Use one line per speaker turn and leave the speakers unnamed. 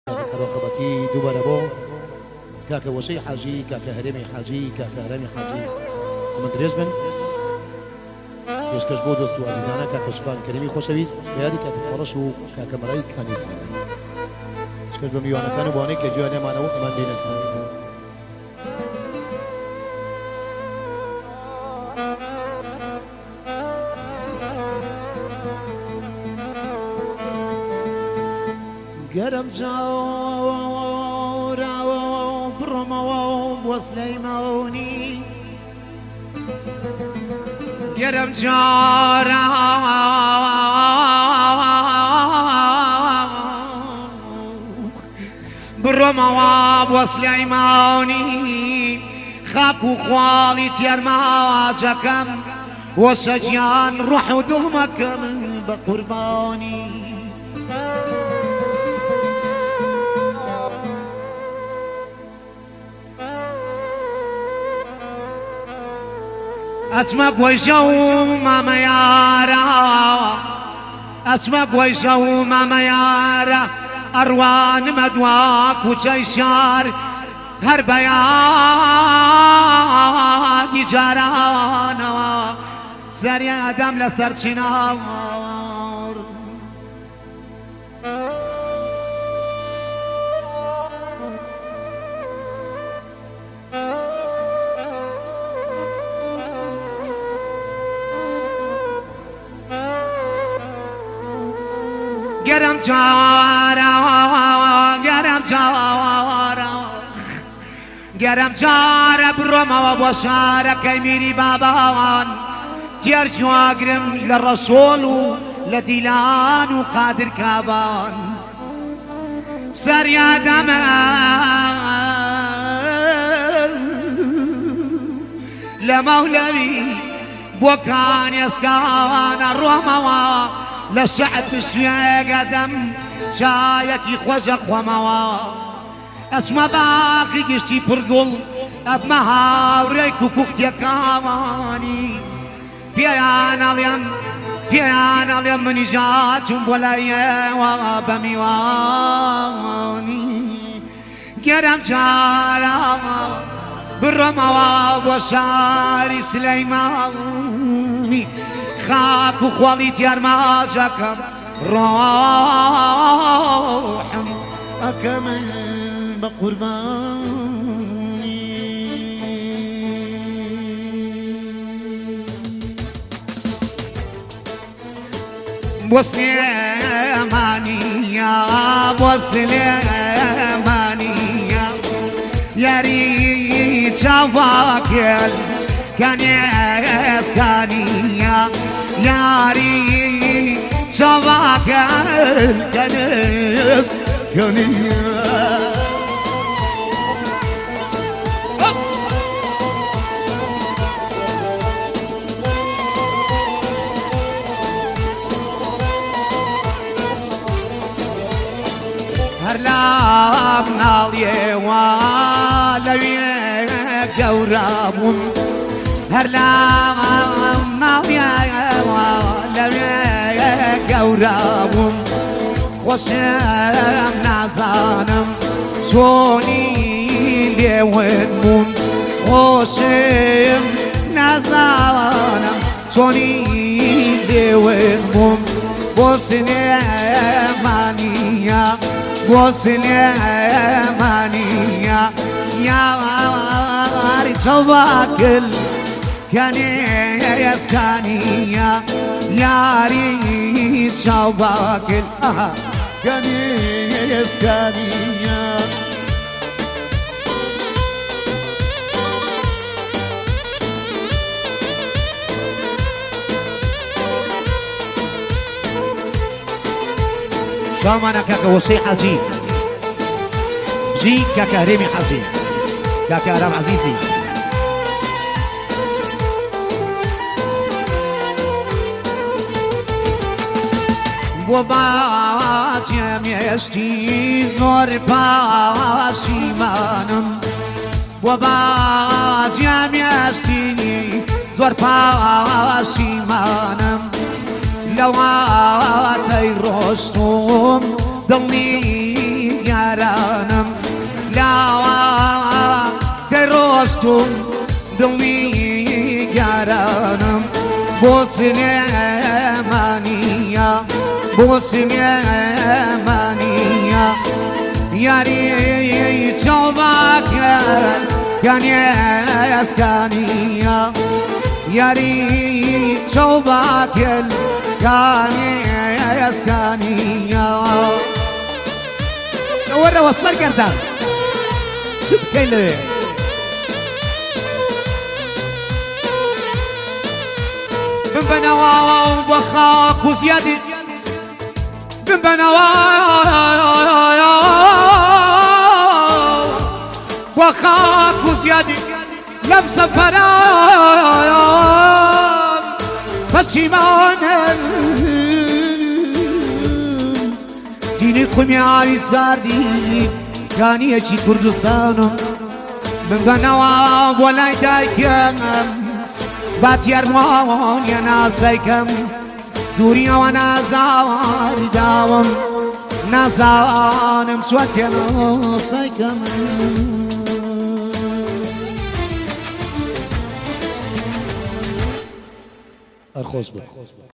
كراقبتي دوباره بو كاكا وشي حاجي كاكا هرمي حاجي كاكا هرمي حاجي من دريجبن يشكش بود دوستو عزیزانه كاكا شفان كريمي خوشويست بيادي كاكا سفرش و كاكا مراي كانيسان يشكش بميوانا كانوا بواني كجواني مانو امان بينك قرم جاورا وبرموا وسليموني قرم جارا برموا وسليموني خاكو خوالي تيرما جكم وسجيان روح ودلمكم بقرباني اسمك ويشو ماما يارا اسمك ويشو ماما يارا اروان مدواك وشيشار هر بيادي جارانا سريع دم لسر چنار گرم جارا گرم جارا گرم جارا برما و بشارا کی میری بابان تیرجو اگرم للرسول و لدیلان و قادر کابان سریا دم لمولوی بوكان يسكان الرموا لشعب الشيا قدم شايك يخوزق وموا اسمع باقي قشتي برقل ابمها وريكو كوختي كاماني بيان اليم من جاتهم ولا وبميواني قرم شارع بالرموا وشاري سليماني خاك وخوالي تيرما جاكم روحم أكمل بقرباني بوسليمانية بوسليمانية يا ريت شواكل كان يسكانية يا ريت شواكل كان يسكانية هرلام ناليه والويه قورابون هرلام ناليه والويه قورابون خوشم نزانم شوني ليونمون خوشم نزانم شوني ليونمون بوسليمانية بوسليمانية يا ريت شواكل كان يسكانية يا ريت شواكل كان يسكانية شامانا كاكا وصي حزين جي كاكا هرمي حزين كاكا هرم عزيزي وباجم يشتي زور باشيمانم وباجم يشتي زور باشيمانم لو عاتي رشتم ضلني
یارانم لاوا تروستم دڵی یارانم بۆ سلێمانیە بۆ سلێمانیە یاری چاوباکە کانێسکانیە یاری چاوباکل کانێسکانیە وەرە وەسفەر کردن چ بکەی لێ من بنوا وخاك وزيادة من بنوا وخاك وزيادة لبسة فرام بشيمان ديني قمي عاوي ساردي كاني اجي كردستانم من بنوا ولاي دايكم بات يرمان يا ناسيكم دوري وانا زار داوم نازانم سوات يا ناسيكم
الخوصبة